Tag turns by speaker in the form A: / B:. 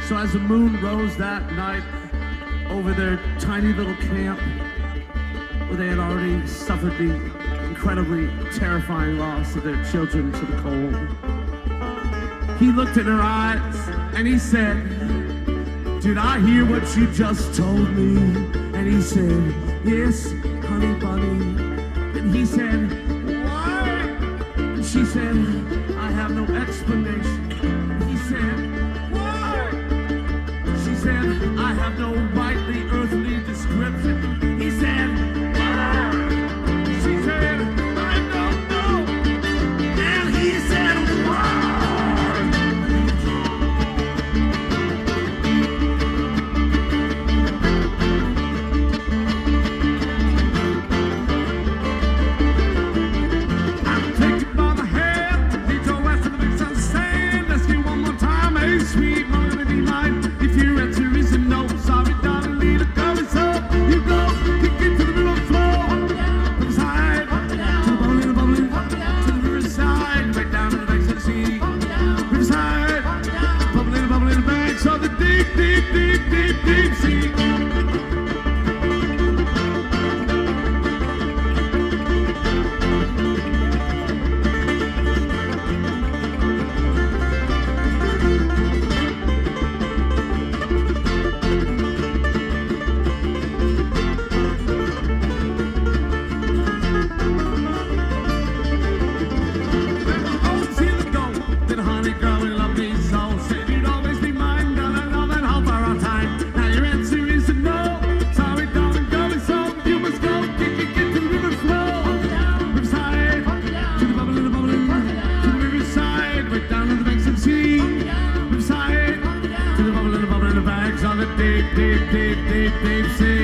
A: So as the moon rose that night over their tiny little camp, where they had already suffered the incredibly terrifying loss of their children to the cold, he looked in her eyes and he said, "Did I hear what you just told me?" And he said, "Yes, honey bunny." And he said, "Why?" And she said, "I have no explanation." And he said, "Why?" She said, "I have no rightly earthly description." He said, "Why?" She said, "I don't know." And he said, "Why?" Sweet melody line. If your answer is a no, sorry, darling, leave it go. It's up. You go, kick it to the river flow. Riverside, to the bubbling, to the riverside, right down to the banks of the sea. Riverside, bubbling, banks of the deep, deep, deep, deep, deep sea. Deep, deep, deep, deep, deep sea.